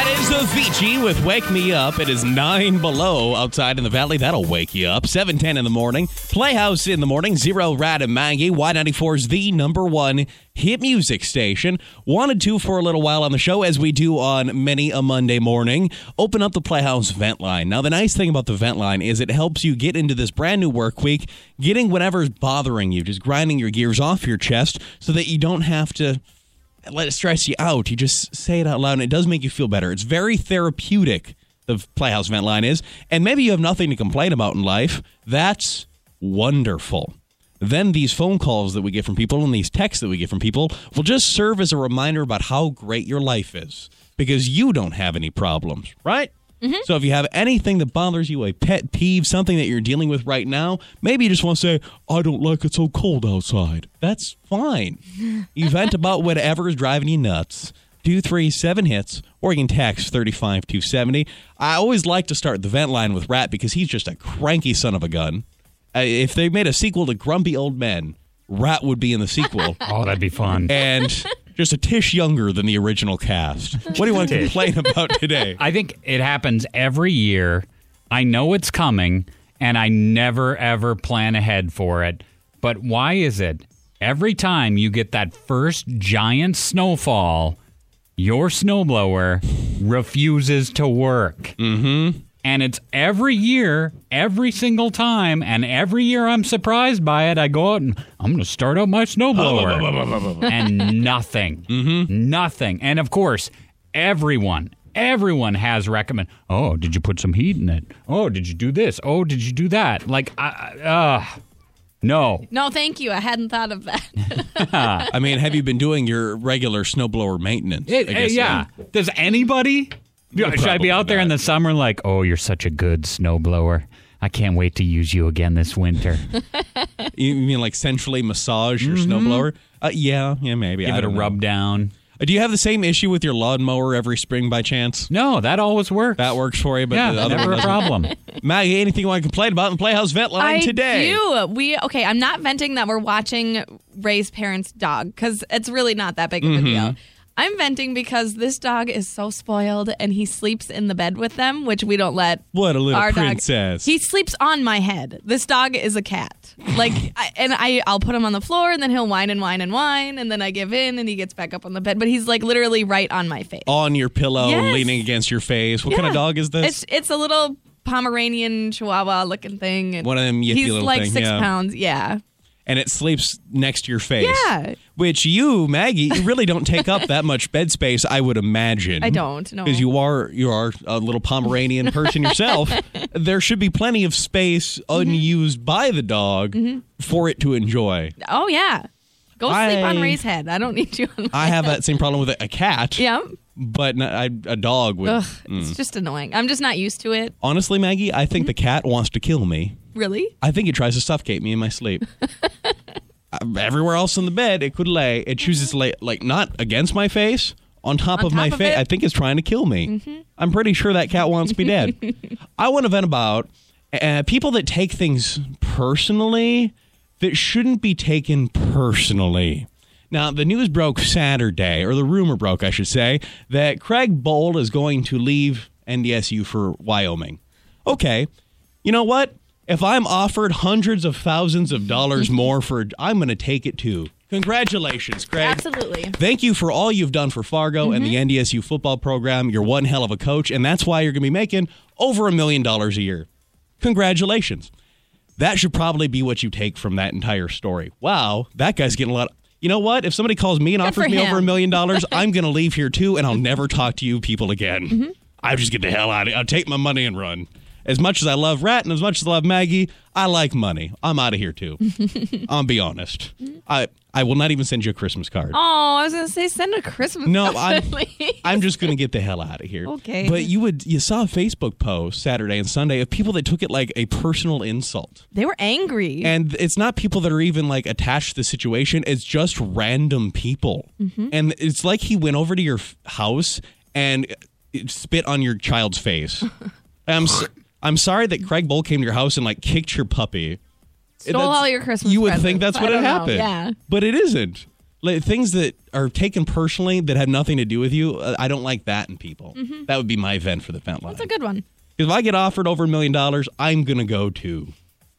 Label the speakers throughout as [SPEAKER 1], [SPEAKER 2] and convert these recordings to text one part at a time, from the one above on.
[SPEAKER 1] is Avicii with Wake Me Up. It is 9 below outside in the valley. That'll wake you up. 7:10 in the morning. Playhouse in the morning. Zero, Rat, and Maggie. Y94 is the number one hit music station. Wanted to for a little while on the show, as we do on many a Monday morning. Open up the Playhouse vent line. Now, the nice thing about the vent line is it helps you get into this brand new work week, getting whatever's bothering you, just grinding your gears off your chest so that you don't have to let it stress you out. You just say it out loud, and it does make you feel better. It's very therapeutic, the Playhouse vent line is. And maybe you have nothing to complain about in life. That's wonderful. Then these phone calls that we get from people and these texts that we get from people will just serve as a reminder about how great your life is, because you don't have any problems, right? Mm-hmm. So if you have anything that bothers you, a pet peeve, something that you're dealing with right now, maybe you just want to say, I don't like it so cold outside. That's fine. You vent about whatever is driving you nuts. 237 hits, or you can text 35270. I always like to start the vent line with Rat because he's just a cranky son of a gun. If they made a sequel to Grumpy Old Men, Rat would be in the sequel.
[SPEAKER 2] Oh, that'd be fun.
[SPEAKER 1] And just a tish younger than the original cast. What do you want to complain about today?
[SPEAKER 2] I think it happens every year. I know it's coming, and I never, ever plan ahead for it. But why is it every time you get that first giant snowfall, your snowblower refuses to work?
[SPEAKER 1] Mm-hmm.
[SPEAKER 2] And it's every year, every single time, and every year I'm surprised by it. I go out and I'm going to start up my snowblower. And nothing. Mm-hmm. Nothing. And of course, everyone has recommended, oh, did you put some heat in it? Oh, did you do this? Oh, did you do that? Like, no.
[SPEAKER 3] No, thank you. I hadn't thought of that.
[SPEAKER 1] I mean, have you been doing your regular snowblower maintenance?
[SPEAKER 2] Yeah. Does anybody... Should I be out there in the summer like, oh, you're such a good snowblower. I can't wait to use you again this winter.
[SPEAKER 1] You mean like centrally massage your snowblower? Yeah, maybe.
[SPEAKER 2] Give it a rub down.
[SPEAKER 1] Do you have the same issue with your lawnmower every spring by chance?
[SPEAKER 2] No, that always works.
[SPEAKER 1] That works for you, but
[SPEAKER 2] yeah,
[SPEAKER 1] the other
[SPEAKER 2] never
[SPEAKER 1] one
[SPEAKER 2] a problem.
[SPEAKER 1] Maggie, anything you want to complain about in Playhouse Vent Line today?
[SPEAKER 3] I do. Okay, I'm not venting that we're watching Ray's parents' dog, because it's really not that big of a deal. I'm venting because this dog is so spoiled, and he sleeps in the bed with them, which we don't let.
[SPEAKER 1] What a little
[SPEAKER 3] our
[SPEAKER 1] princess.
[SPEAKER 3] Dog. He sleeps on my head. This dog is a cat. I'll put him on the floor, and then he'll whine and whine and whine, and then I give in, and he gets back up on the bed. But he's like literally right on my face.
[SPEAKER 1] On your pillow,
[SPEAKER 3] yes.
[SPEAKER 1] leaning against your face. What kind of dog is this?
[SPEAKER 3] It's a little Pomeranian Chihuahua looking thing. And
[SPEAKER 1] one of them yippy
[SPEAKER 3] he's
[SPEAKER 1] little
[SPEAKER 3] like
[SPEAKER 1] thing.
[SPEAKER 3] 6 pounds. Yeah.
[SPEAKER 1] And it sleeps next to your face.
[SPEAKER 3] Yeah.
[SPEAKER 1] Which you, Maggie, you really don't take up that much bed space, I would imagine.
[SPEAKER 3] I don't, no.
[SPEAKER 1] Because you are a little Pomeranian person yourself. There should be plenty of space unused by the dog for it to enjoy.
[SPEAKER 3] Oh, yeah. Go sleep on Ray's head. I don't need you on my
[SPEAKER 1] I have
[SPEAKER 3] head.
[SPEAKER 1] that same problem with a cat.
[SPEAKER 3] Yeah.
[SPEAKER 1] But a dog would.
[SPEAKER 3] Ugh, it's just annoying. I'm just not used to it.
[SPEAKER 1] Honestly, Maggie, I think the cat wants to kill me.
[SPEAKER 3] Really?
[SPEAKER 1] I think it tries to suffocate me in my sleep. Everywhere else in the bed, it could lay. It chooses to lay, like, not against my face, on top of my face. I think it's trying to kill me. I'm pretty sure that cat wants me dead. I want to vent about people that take things personally that shouldn't be taken personally. Now, the news broke Saturday, or the rumor broke, I should say, that Craig Bold is going to leave NDSU for Wyoming. Okay, you know what? If I'm offered hundreds of thousands of dollars more I'm going to take it too. Congratulations, Craig.
[SPEAKER 3] Absolutely.
[SPEAKER 1] Thank you for all you've done for Fargo and the NDSU football program. You're one hell of a coach, and that's why you're going to be making over $1 million a year. Congratulations. That should probably be what you take from that entire story. Wow, that guy's getting a lot. You know what? If somebody calls me and offers me over $1 million, I'm going to leave here too, and I'll never talk to you people again. I'll just get the hell out of here. I'll take my money and run. As much as I love Rat and as much as I love Maggie, I like money. I'm out of here too. I'll be honest. I will not even send you a Christmas card.
[SPEAKER 3] Oh, I was going to say send a Christmas card.
[SPEAKER 1] I'm just going to get the hell out of here.
[SPEAKER 3] Okay.
[SPEAKER 1] But you saw a Facebook post Saturday and Sunday of people that took it like a personal insult.
[SPEAKER 3] They were angry.
[SPEAKER 1] And it's not people that are even like attached to the situation. It's just random people. And it's like he went over to your house and spit on your child's face. I'm sorry that Craig Bold came to your house and like kicked your puppy.
[SPEAKER 3] Stole all your Christmas
[SPEAKER 1] You would
[SPEAKER 3] presents.
[SPEAKER 1] think that's what had happened.
[SPEAKER 3] Yeah.
[SPEAKER 1] But it isn't. things that are taken personally that have nothing to do with you, I don't like that in people. That would be my vent for the vent line.
[SPEAKER 3] That's a good one.
[SPEAKER 1] If I get offered over $1 million, I'm going to go too.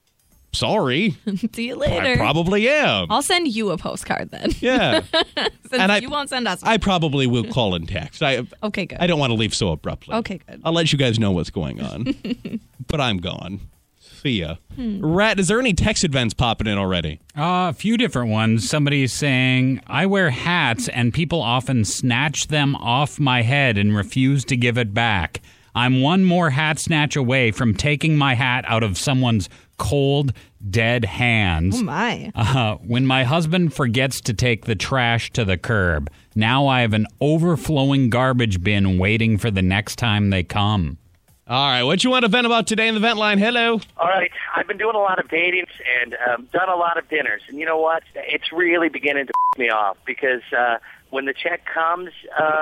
[SPEAKER 1] Sorry.
[SPEAKER 3] See you later.
[SPEAKER 1] I probably am.
[SPEAKER 3] I'll send you a postcard then.
[SPEAKER 1] Yeah.
[SPEAKER 3] Since you won't send us one.
[SPEAKER 1] I probably will call and text.
[SPEAKER 3] Okay, good.
[SPEAKER 1] I don't want to leave so abruptly.
[SPEAKER 3] Okay, good.
[SPEAKER 1] I'll let you guys know what's going on. But I'm gone. See ya. Rat, is there any text events popping in already?
[SPEAKER 2] A few different ones. Somebody's saying, I wear hats and people often snatch them off my head and refuse to give it back. I'm one more hat snatch away from taking my hat out of someone's cold, dead hands.
[SPEAKER 3] Oh, my.
[SPEAKER 2] When my husband forgets to take the trash to the curb, now I have an overflowing garbage bin waiting for the next time they come.
[SPEAKER 1] All right, what you want to vent about today in the vent line? Hello.
[SPEAKER 4] All right, I've been doing a lot of dating and done a lot of dinners. And you know what? It's really beginning to piss me off because when the check comes,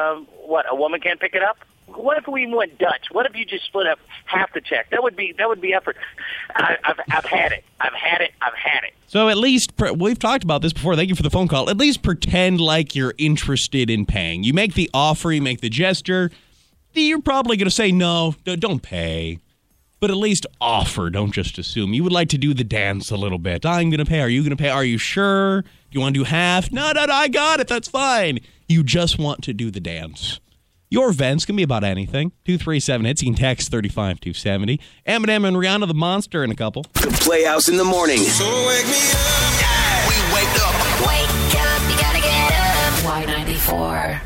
[SPEAKER 4] a woman can't pick it up? What if we went Dutch? What if you just split up half the check? That would be effort. I've had it. I've had it.
[SPEAKER 1] So at least, we've talked about this before. Thank you for the phone call. At least pretend like you're interested in paying. You make the offer, you make the gesture. You're probably going to say, no, don't pay. But at least offer. Don't just assume. You would like to do the dance a little bit. I'm going to pay. Are you going to pay? Are you sure? Do you want to do half? No, I got it. That's fine. You just want to do the dance. Your events can be about anything. 237-HITS. You can text 35270. Eminem and Rihanna the Monster in a couple.
[SPEAKER 5] The Playhouse in the morning.
[SPEAKER 6] So wake me up.
[SPEAKER 5] Yeah. We wake up.
[SPEAKER 6] Wake up, you gotta get up. Y94.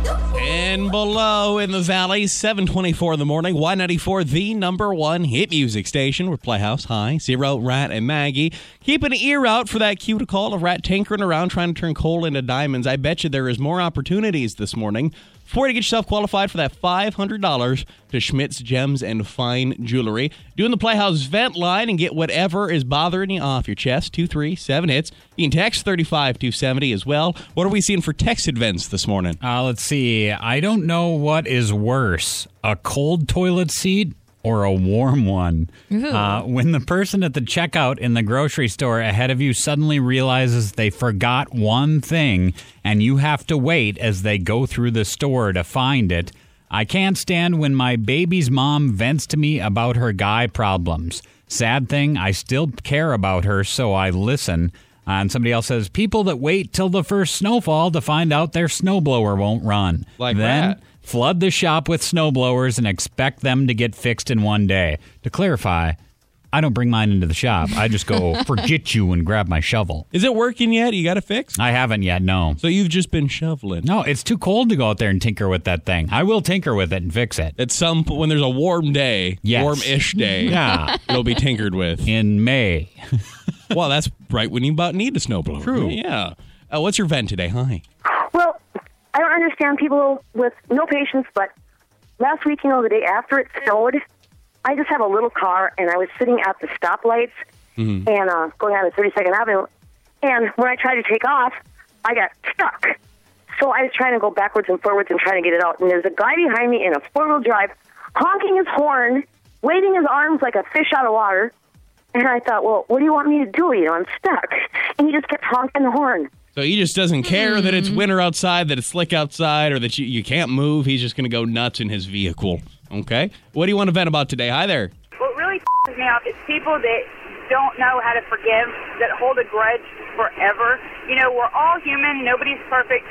[SPEAKER 1] And below in the valley, 7:24 in the morning. Y94, the number one hit music station. We're Playhouse. Hi, Zero, Rat, and Maggie. Keep an ear out for that cue to call. A rat tinkering around trying to turn coal into diamonds. I bet you there is more opportunities this morning for you to get yourself qualified for that $500 to Schmidt's Gems and Fine Jewelry. Doing the Playhouse vent line and get whatever is bothering you off your chest. 237-HITS. You can text 35270 as well. What are we seeing for text events this morning?
[SPEAKER 2] Let's see. I don't know what is worse, a cold toilet seat or a warm one. When the person at the checkout in the grocery store ahead of you suddenly realizes they forgot one thing and you have to wait as they go through the store to find it. I can't stand when my baby's mom vents to me about her guy problems. Sad thing, I still care about her, so I listen. And somebody else says, people that wait till the first snowfall to find out their snowblower won't run.
[SPEAKER 1] Like
[SPEAKER 2] then,
[SPEAKER 1] that.
[SPEAKER 2] Flood the shop with snowblowers and expect them to get fixed in one day. To clarify, I don't bring mine into the shop. I just go, forget you, and grab my shovel.
[SPEAKER 1] Is it working yet? You got it fixed?
[SPEAKER 2] I haven't yet, no.
[SPEAKER 1] So you've just been shoveling.
[SPEAKER 2] No, it's too cold to go out there and tinker with that thing. I will tinker with it and fix it.
[SPEAKER 1] At some point, when there's a warm day,
[SPEAKER 2] Yes.
[SPEAKER 1] warm-ish day,
[SPEAKER 2] Yeah.
[SPEAKER 1] it'll be tinkered with.
[SPEAKER 2] In May.
[SPEAKER 1] Well, that's right when you about need a snowblower.
[SPEAKER 2] True.
[SPEAKER 1] Yeah. What's your vent today? Hi.
[SPEAKER 7] Well, I don't understand people with no patience, but last week, the day after it snowed, I just have a little car, and I was sitting at the stoplights and going on to 32nd Avenue, and when I tried to take off, I got stuck. So I was trying to go backwards and forwards and trying to get it out, and there's a guy behind me in a four-wheel drive honking his horn, waving his arms like a fish out of water, and I thought, well, what do you want me to do? I'm stuck. And he just kept honking the horn.
[SPEAKER 1] So he just doesn't care that it's winter outside, that it's slick outside, or that you can't move. He's just going to go nuts in his vehicle. Okay. What do you want to vent about today? Hi there.
[SPEAKER 8] What really pisses me off is people that don't know how to forgive, that hold a grudge forever. We're all human. Nobody's perfect,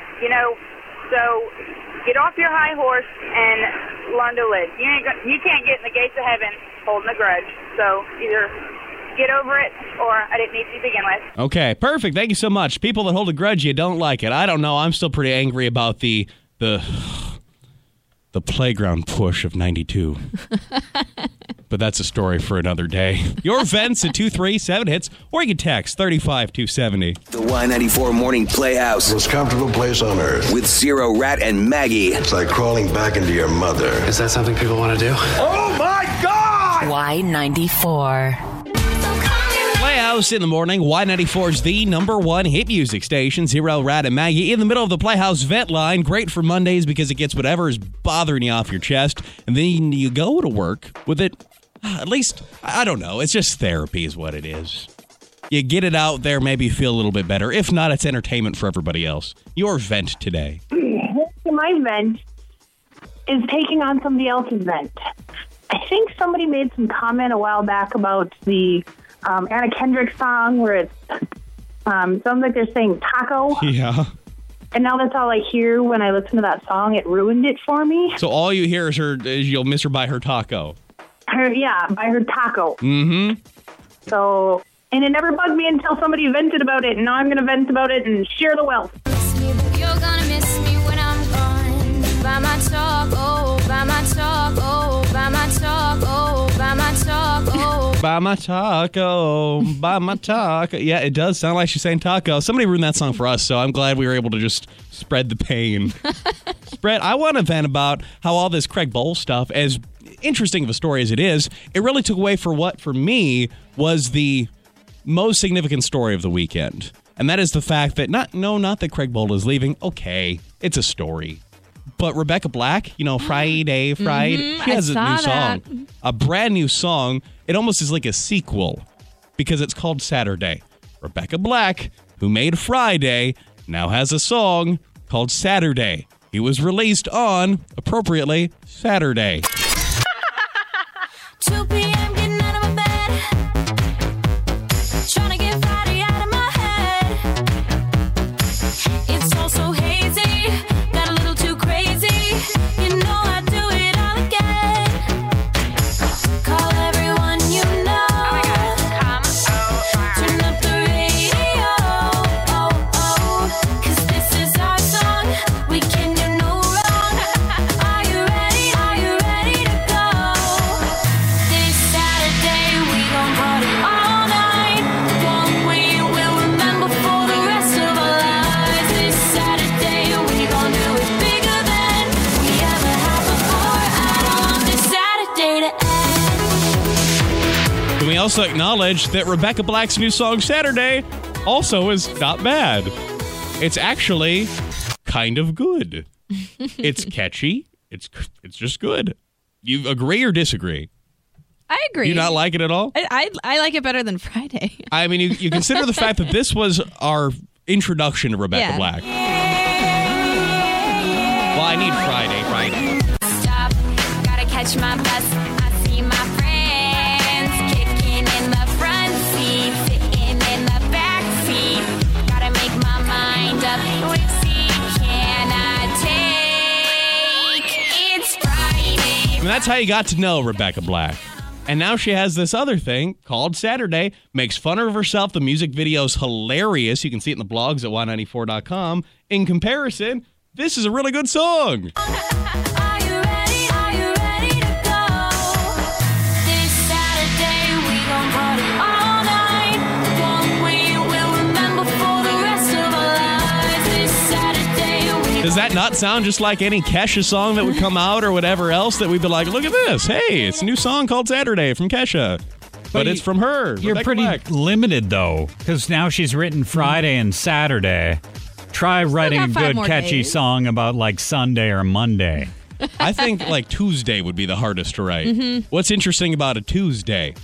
[SPEAKER 8] so get off your high horse and learn to live. You can't get in the gates of heaven holding a grudge. So either get over it, or I didn't need to begin with.
[SPEAKER 1] Okay, perfect. Thank you so much. People that hold a grudge, you don't like it. I don't know. I'm still pretty angry about the playground push of 92. But that's a story for another day. Your vents at 237-HITS, or you can text 35270.
[SPEAKER 5] The Y94 Morning Playhouse.
[SPEAKER 9] Most comfortable place on earth.
[SPEAKER 5] With Zero, Rat, and Maggie.
[SPEAKER 9] It's like crawling back into your mother.
[SPEAKER 10] Is that something people want to do?
[SPEAKER 9] Oh my God!
[SPEAKER 6] Y94.
[SPEAKER 1] Playhouse in the morning. Y94's the number one hit music station. Zero, Rat, and Maggie in the middle of the Playhouse vent line. Great for Mondays because it gets whatever is bothering you off your chest. And then you go to work with it. At least, I don't know. It's just therapy is what it is. you get it out there, maybe feel a little bit better. If not, it's entertainment for everybody else. Your vent today.
[SPEAKER 10] My vent is taking on somebody else's vent. I think somebody made some comment a while back about the Anna Kendrick song where it sounds like they're saying taco.
[SPEAKER 1] Yeah.
[SPEAKER 10] And now that's all I hear when I listen to that song. It ruined it for me.
[SPEAKER 1] So all you hear is you'll miss her by her taco.
[SPEAKER 10] By her taco.
[SPEAKER 1] Mm-hmm.
[SPEAKER 10] So, and it never bugged me until somebody vented about it, and now I'm going to vent about it and share the wealth.
[SPEAKER 6] You're gonna miss me when I'm gone. By my talk, oh, by my talk, oh, by my talk, oh, by my talk, oh.
[SPEAKER 1] By my taco, by my taco. Yeah, it does sound like she's saying taco. Somebody ruined that song for us, so I'm glad we were able to just spread the pain. I want to vent about how all this Craig Bowl stuff, as interesting of a story as it is, it really took away for what, for me, was the most significant story of the weekend. And that is the fact that, not that Craig Bowl is leaving. Okay, it's a story. But Rebecca Black, Friday, she has a new song. A brand new song. It almost is like a sequel because it's called Saturday. Rebecca Black, who made Friday, now has a song called Saturday. It was released on, appropriately, Saturday.
[SPEAKER 6] 2 p.m. getting out of my bed. Trying to get Friday out of my head. It's all so hazy. Got a little too crazy. You know I do it all again. Call everyone you know. Turn up the radio. Cause this is our song. We can do no wrong. Are you ready? Are you ready to go? This Saturday we gon' party all night. One we will remember for the rest of our lives. This Saturday we gon' do it bigger than we ever have before. I don't want this Saturday to end.
[SPEAKER 1] Can we also acknowledge that Rebecca Black's new song, Saturday, also is not bad. It's actually kind of good. It's catchy. It's just good. You agree or disagree?
[SPEAKER 3] I agree.
[SPEAKER 1] Do you not like it at all?
[SPEAKER 3] I like it better than Friday.
[SPEAKER 1] I mean, you consider the fact that this was our introduction to Rebecca
[SPEAKER 3] Yeah.
[SPEAKER 1] Black. Well, I need Friday.
[SPEAKER 6] Stop, gotta catch my bus. I see my friends kicking in the front seat, sitting in the back seat. Gotta make my mind up. Which seat can I take? It's Friday.
[SPEAKER 1] And that's how you got to know Rebecca Black. And now she has this other thing called Saturday, makes fun of herself. The music video's hilarious. You can see it in the blogs at y94.com. In comparison, this is a really good song.
[SPEAKER 6] Are you ready? Are you ready to go? This Saturday we gon' party all night. One we will remember for the rest of our lives. This Saturday we
[SPEAKER 1] Does that not sound just like any Kesha song that would come out or whatever else that we'd be like, look at this. Hey, it's a new song called Saturday from Kesha. But it's from her.
[SPEAKER 2] You're
[SPEAKER 1] Rebecca
[SPEAKER 2] pretty
[SPEAKER 1] Black.
[SPEAKER 2] limited, though, because now she's written Friday and Saturday. Try writing a
[SPEAKER 3] got 5
[SPEAKER 2] good,
[SPEAKER 3] more
[SPEAKER 2] catchy
[SPEAKER 3] days.
[SPEAKER 2] song about, like, Sunday or Monday.
[SPEAKER 1] I think like Tuesday would be the hardest to write.
[SPEAKER 3] Mm-hmm.
[SPEAKER 1] What's interesting about a Tuesday?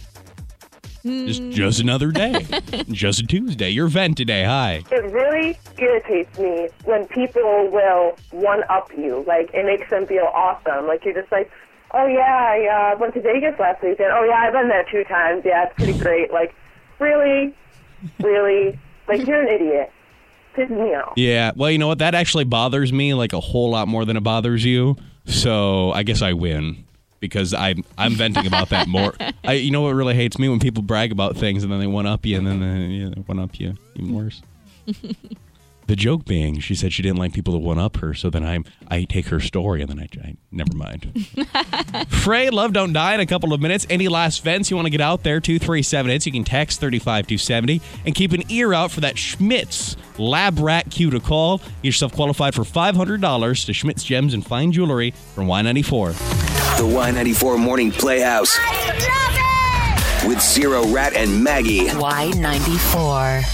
[SPEAKER 1] Just another day. Just a Tuesday. Your vent today. Hi.
[SPEAKER 11] It really irritates me when people will one-up you. Like, it makes them feel awesome. Like, you're just like, oh, yeah, I went to Vegas last weekend. Oh, yeah, I've been there 2 times. Yeah, it's pretty great. Like, really? Really? Like, you're an idiot. Pisses me off.
[SPEAKER 1] Yeah. Well, you know what? That actually bothers me like a whole lot more than it bothers you. So I guess I win because I'm venting about that more. You know what really hates me? When people brag about things and then they one-up you and then they one-up you even worse. The joke being, she said she didn't like people to one-up her, so then I take her story and then I never mind. Frey, Love Don't Die in a couple of minutes. Any last vents you want to get out there, 237-8. You can text 35270 and keep an ear out for that Schmitz Lab Rat Q to call. Get yourself qualified for $500 to Schmitz Gems and Fine Jewelry from Y94.
[SPEAKER 5] The Y94 Morning Playhouse. With Zero, Rat, and Maggie.
[SPEAKER 6] Y94.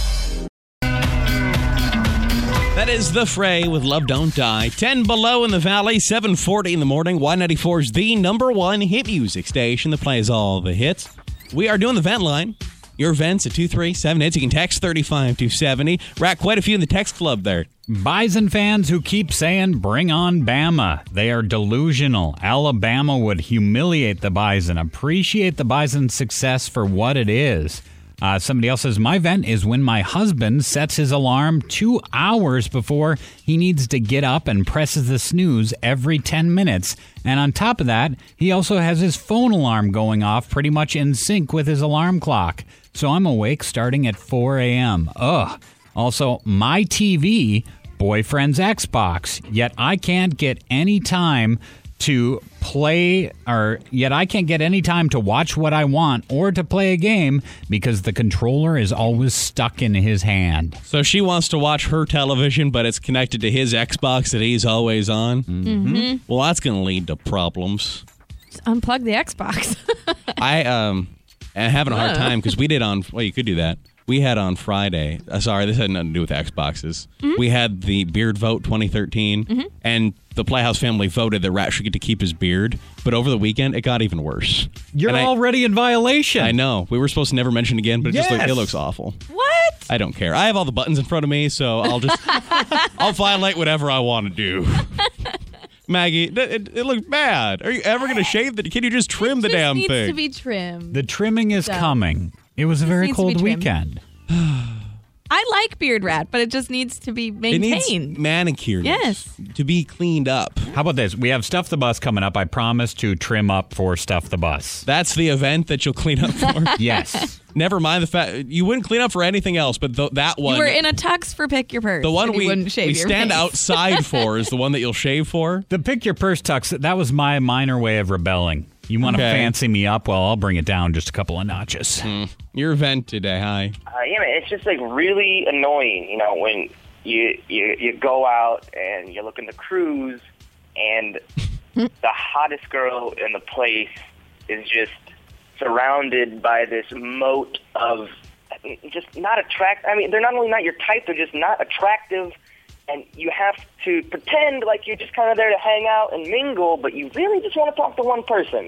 [SPEAKER 1] That is The Fray with Love Don't Die. 10 below in the valley, 7:40 in the morning. Y94 is the #1 hit music station that plays all the hits. We are doing the vent line. Your vents at 237-HITS. You can text 35270. Rack, quite a few in the text club there.
[SPEAKER 2] Bison fans who keep saying, bring on Bama. They are delusional. Alabama would humiliate the Bison. Appreciate the Bison's success for what it is. Somebody else says, my vent is when my husband sets his alarm 2 hours before he needs to get up and presses the snooze every 10 minutes. And on top of that, he also has his phone alarm going off pretty much in sync with his alarm clock. So I'm awake starting at 4 a.m. Ugh. Also, my TV, boyfriend's Xbox, yet I can't get any time to play, yet I can't get any time to watch what I want or to play a game because the controller is always stuck in his hand.
[SPEAKER 1] So she wants to watch her television, but it's connected to his Xbox that he's always on?
[SPEAKER 3] Mm-hmm.
[SPEAKER 1] Well, that's going to lead to problems.
[SPEAKER 3] Just unplug the Xbox.
[SPEAKER 1] I am having a hard time because we did you could do that. We had on Friday, sorry, this had nothing to do with Xboxes. Mm-hmm. We had the Beard Vote 2013, and the Playhouse family voted that Rat should get to keep his beard. But over the weekend, it got even worse.
[SPEAKER 2] You're already in violation.
[SPEAKER 1] I know. We were supposed to never mention it again, but it looks awful.
[SPEAKER 3] What?
[SPEAKER 1] I don't care. I have all the buttons in front of me, so I'll violate whatever I want to do. Maggie, it looks bad. Are you ever going to shave it? Can you just trim the damn thing?
[SPEAKER 3] It needs to be trimmed.
[SPEAKER 2] The trimming is coming. It was a very cold weekend.
[SPEAKER 3] I like Beard Rat, but it just needs to be maintained.
[SPEAKER 1] It needs manicured.
[SPEAKER 3] Yes.
[SPEAKER 1] To be cleaned up.
[SPEAKER 2] How about this? We have Stuff the Bus coming up. I promise to trim up for Stuff the Bus.
[SPEAKER 1] That's the event that you'll clean up for?
[SPEAKER 2] Yes.
[SPEAKER 1] Never mind the fact you wouldn't clean up for anything else, but that one.
[SPEAKER 3] You were in a tux for Pick Your Purse.
[SPEAKER 1] The one
[SPEAKER 3] we
[SPEAKER 1] stand outside for is the one that you'll shave for.
[SPEAKER 2] The Pick Your Purse tux, that was my minor way of rebelling. You want to fancy me up? Well, I'll bring it down just a couple of notches.
[SPEAKER 1] Your event today, hi.
[SPEAKER 12] Yeah, man, it's just like really annoying, when you go out and you're looking to cruise and the hottest girl in the place is just surrounded by this moat of just not attractive. I mean, they're not only not your type, they're just not attractive. And you have to pretend like you're just kind of there to hang out and mingle, but you really just want to talk to one person.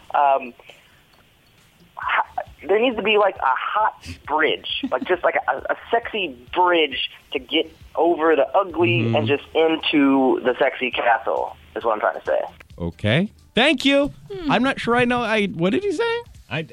[SPEAKER 12] There needs to be like a hot bridge, like just like a sexy bridge to get over the ugly and just into the sexy castle, is what I'm trying to say.
[SPEAKER 1] Okay. Thank you. I'm not sure I know. What did he say?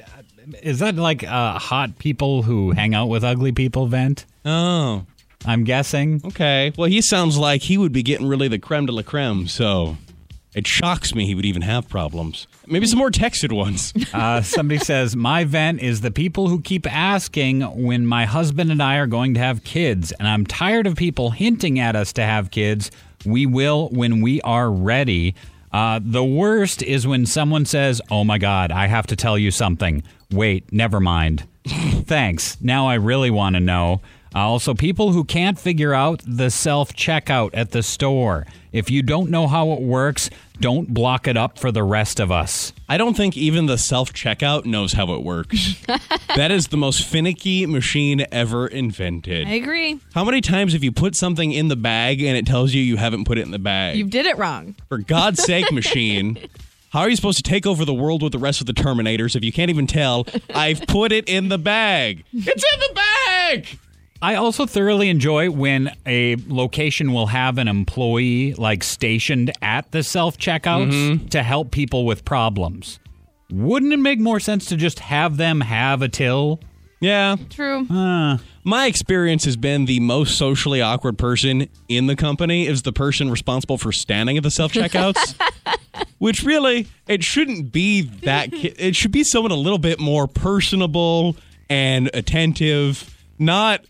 [SPEAKER 2] Is that like hot people who hang out with ugly people vent?
[SPEAKER 1] Oh.
[SPEAKER 2] I'm guessing.
[SPEAKER 1] Okay. Well, he sounds like he would be getting really the creme de la creme, so it shocks me he would even have problems. Maybe some more texted ones.
[SPEAKER 2] Somebody says, my vent is the people who keep asking when my husband and I are going to have kids, and I'm tired of people hinting at us to have kids. We will when we are ready. The worst is when someone says, oh my God, I have to tell you something. Wait, never mind. Thanks. Now I really want to know. Also, people who can't figure out the self-checkout at the store. If you don't know how it works, don't block it up for the rest of us.
[SPEAKER 1] I don't think even the self-checkout knows how it works. That is the most finicky machine ever invented.
[SPEAKER 3] I agree.
[SPEAKER 1] How many times have you put something in the bag and it tells you haven't put it in the bag?
[SPEAKER 3] You did it wrong.
[SPEAKER 1] For God's sake, machine. How are you supposed to take over the world with the rest of the Terminators if you can't even tell, I've put it in the bag? It's in the bag!
[SPEAKER 2] I also thoroughly enjoy when a location will have an employee stationed at the self-checkouts to help people with problems. Wouldn't it make more sense to just have them have a till?
[SPEAKER 1] Yeah.
[SPEAKER 3] True.
[SPEAKER 1] My experience has been the most socially awkward person in the company is the person responsible for standing at the self-checkouts. Which really, it shouldn't be that. It should be someone a little bit more personable and attentive, not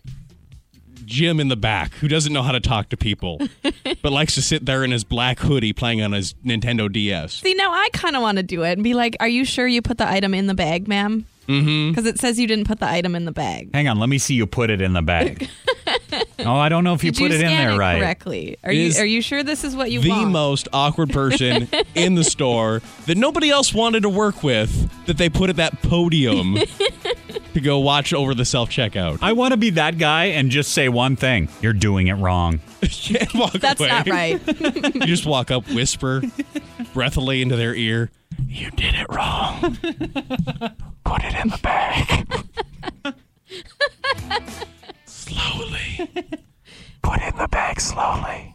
[SPEAKER 1] Jim in the back who doesn't know how to talk to people, but likes to sit there in his black hoodie playing on his Nintendo DS.
[SPEAKER 3] See, now I kind of want to do it and be like, are you sure you put the item in the bag, ma'am? Because it says you didn't put the item in the bag.
[SPEAKER 2] Hang on, let me see you put it in the bag. Oh, I don't know if you put it in there right.
[SPEAKER 3] Correctly. Are you sure this is what you
[SPEAKER 1] want?
[SPEAKER 3] The
[SPEAKER 1] most awkward person in the store that nobody else wanted to work with that they put at that podium to go watch over the self-checkout.
[SPEAKER 2] I want to be that guy and just say one thing. You're doing it wrong.
[SPEAKER 3] That's
[SPEAKER 1] away.
[SPEAKER 3] Not right.
[SPEAKER 1] You just walk up, whisper breathily into their ear. You did it wrong. Put it in the bag. Slowly.
[SPEAKER 13] Put it in the bag slowly.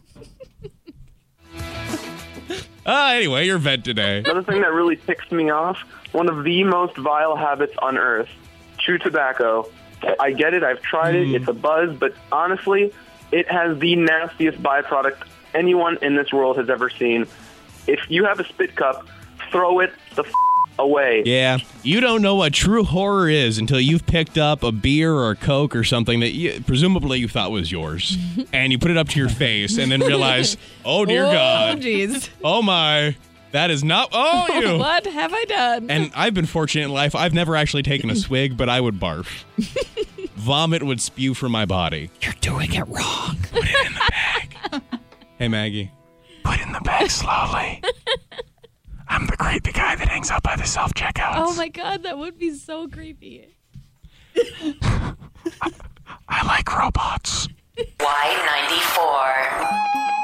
[SPEAKER 1] Anyway, your vent today.
[SPEAKER 14] Another thing that really ticks me off, one of the most vile habits on earth, chew tobacco. I get it, I've tried it, it's a buzz, but honestly, it has the nastiest byproduct anyone in this world has ever seen. If you have a spit cup, throw it the away.
[SPEAKER 1] Yeah, you don't know what true horror is until you've picked up a beer or a Coke or something that presumably you thought was yours, and you put it up to your face and then realize, oh, dear God.
[SPEAKER 3] Oh, jeez.
[SPEAKER 1] Oh, my. That is not... Oh, you.
[SPEAKER 3] What have I done?
[SPEAKER 1] And I've been fortunate in life. I've never actually taken a swig, but I would barf. Vomit would spew from my body.
[SPEAKER 13] You're doing it wrong.
[SPEAKER 1] Put it in the bag. Hey, Maggie.
[SPEAKER 13] Put it in the bag slowly. I'm the creepy guy that hangs out by the self-checkouts.
[SPEAKER 3] Oh, my God. That would be so creepy.
[SPEAKER 13] I like robots.
[SPEAKER 15] Y94.